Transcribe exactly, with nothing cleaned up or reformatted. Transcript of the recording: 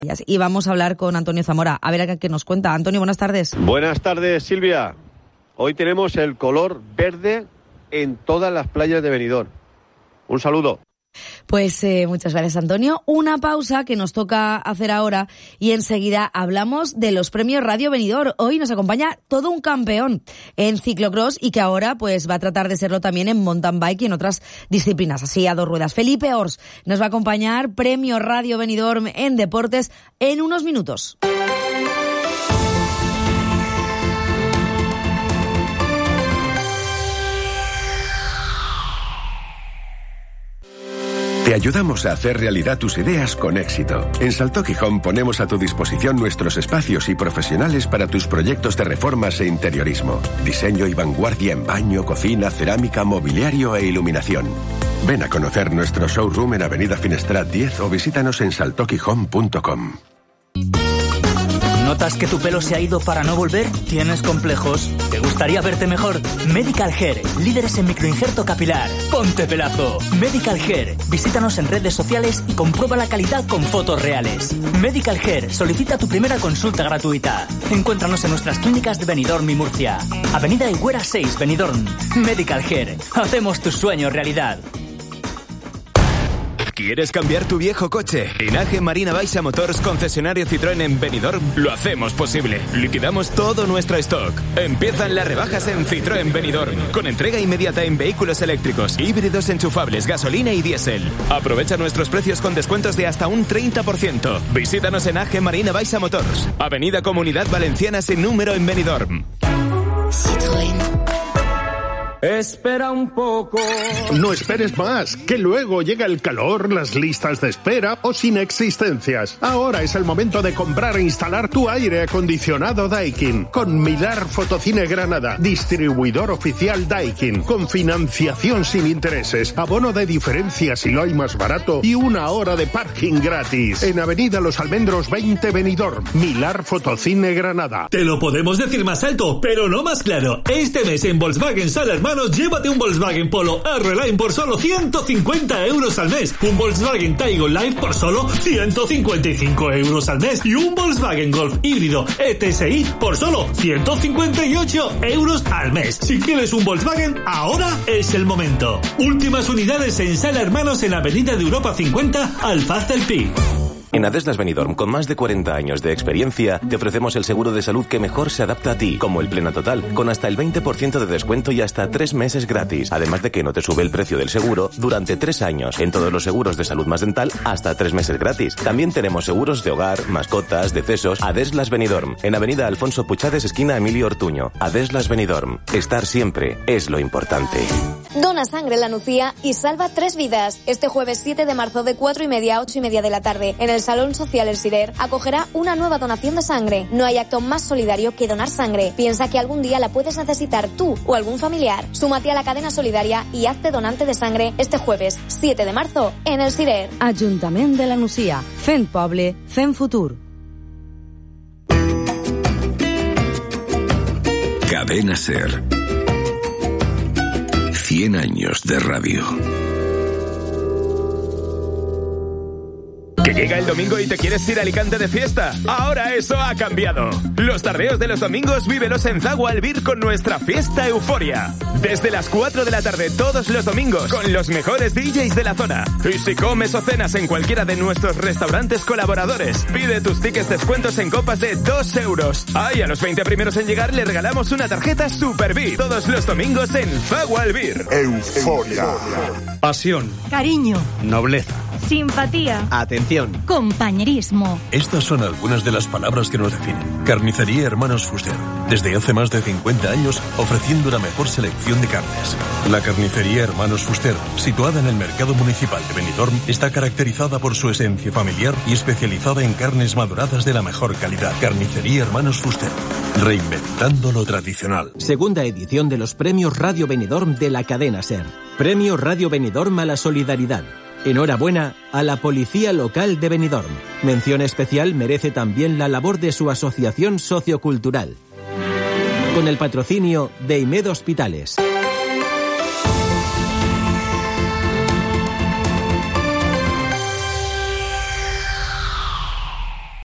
Y vamos a hablar con Antonio Zamora, a ver qué nos cuenta. Antonio, buenas tardes. Buenas tardes, Silvia. Hoy tenemos el color verde en todas las playas de Benidorm. Un saludo. Pues eh, muchas gracias, Antonio. Una pausa que nos toca hacer ahora y enseguida hablamos de los premios Radio Benidorm. Hoy nos acompaña todo un campeón en ciclocross y que ahora pues va a tratar de serlo también en mountain bike y en otras disciplinas, así a dos ruedas. Felipe Ors nos va a acompañar, Premio Radio Benidorm en deportes, en unos minutos. Te ayudamos a hacer realidad tus ideas con éxito. En Salto Gijón ponemos a tu disposición nuestros espacios y profesionales para tus proyectos de reformas e interiorismo. Diseño y vanguardia en baño, cocina, cerámica, mobiliario e iluminación. Ven a conocer nuestro showroom en Avenida Finestrat diez o visítanos en salto gijón punto com. ¿Notas que tu pelo se ha ido para no volver? ¿Tienes complejos? ¿Te gustaría verte mejor? Medical Hair, líderes en microinjerto capilar. ¡Ponte pelazo! Medical Hair. Visítanos en redes sociales y comprueba la calidad con fotos reales. Medical Hair. Solicita tu primera consulta gratuita. Encuéntranos en nuestras clínicas de Benidorm y Murcia. Avenida Higuera seis, Benidorm. Medical Hair. Hacemos tus sueños realidad. ¿Quieres cambiar tu viejo coche? En A G Marina Baixa Motors, concesionario Citroën en Benidorm, lo hacemos posible. Liquidamos todo nuestro stock. Empiezan las rebajas en Citroën Benidorm, con entrega inmediata en vehículos eléctricos, híbridos enchufables, gasolina y diésel. Aprovecha nuestros precios con descuentos de hasta un treinta por ciento. Visítanos en A G Marina Baixa Motors, Avenida Comunidad Valenciana sin número en Benidorm. Citroën. Espera un poco. No esperes más, que luego llega el calor, las listas de espera o sin existencias. Ahora es el momento de comprar e instalar tu aire acondicionado Daikin. Con Milar Fotocine Granada, distribuidor oficial Daikin. Con financiación sin intereses, abono de diferencia si lo hay más barato y una hora de parking gratis. En Avenida Los Almendros veinte Benidorm. Milar Fotocine Granada. Te lo podemos decir más alto, pero no más claro. Este mes en Volkswagen Sala Hermanos, llévate un Volkswagen Polo R-Line por solo ciento cincuenta euros al mes, un Volkswagen Taygon Live por solo ciento cincuenta y cinco euros al mes y un Volkswagen Golf híbrido E T S I por solo ciento cincuenta y ocho euros al mes. Si quieres un Volkswagen, ahora es el momento. Últimas unidades en Sala Hermanos en Avenida de Europa cincuenta, Alfaz del Pi. En Adeslas Benidorm, con más de cuarenta años de experiencia, te ofrecemos el seguro de salud que mejor se adapta a ti, como el Plena Total, con hasta el veinte por ciento de descuento y hasta tres meses gratis. Además de que no te sube el precio del seguro durante tres años. En todos los seguros de salud más dental, hasta tres meses gratis. También tenemos seguros de hogar, mascotas, decesos. Adeslas Benidorm, en Avenida Alfonso Puchades, esquina Emilio Ortuño. Adeslas Benidorm. Estar siempre es lo importante. Dona sangre en la Nucía y salva tres vidas. Este jueves siete de marzo de cuatro y media a ocho y media de la tarde, en el Salón Social El Sirer, acogerá una nueva donación de sangre. No hay acto más solidario que donar sangre. Piensa que algún día la puedes necesitar tú o algún familiar. Súmate a la cadena solidaria y hazte donante de sangre este jueves siete de marzo en El Sirer. Ayuntamiento de la Nucía. Fent Poble, Fent Futur. Cadena Ser. cien años de radio. ¿Que llega el domingo y te quieres ir a Alicante de fiesta? Ahora eso ha cambiado. Los tardeos de los domingos vívelos en Zagua Albir con nuestra fiesta Euforia. Desde las cuatro de la tarde todos los domingos con los mejores D Js de la zona. Y si comes o cenas en cualquiera de nuestros restaurantes colaboradores, pide tus tickets descuentos en copas de dos euros. Ah, y a los veinte primeros en llegar le regalamos una tarjeta Super V I P. Todos los domingos en Zagua Albir. Euforia. Pasión. Cariño. Nobleza. Simpatía. Atención. Compañerismo. Estas son algunas de las palabras que nos definen. Carnicería Hermanos Fuster. Desde hace más de cincuenta años ofreciendo la mejor selección de carnes. La Carnicería Hermanos Fuster, situada en el Mercado Municipal de Benidorm, está caracterizada por su esencia familiar y especializada en carnes maduradas de la mejor calidad. Carnicería Hermanos Fuster. Reinventando lo tradicional. Segunda edición de los Premios Radio Benidorm de la cadena SER. Premio Radio Benidorm a la solidaridad. Enhorabuena a la Policía Local de Benidorm. Mención especial merece también la labor de su asociación sociocultural. Con el patrocinio de I M E D Hospitales.